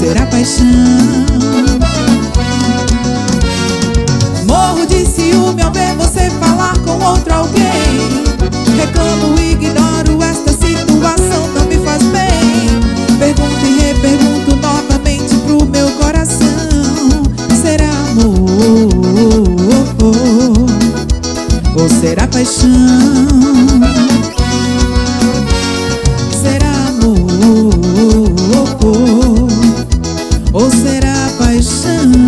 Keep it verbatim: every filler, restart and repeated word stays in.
será paixão? Morro de ciúme ao ver você falar com outro alguém. Reclamo, ignoro, esta situação não me faz bem. Pergunto e repergunto novamente pro meu coração: será amor ou será paixão? Será amor ou será paixão?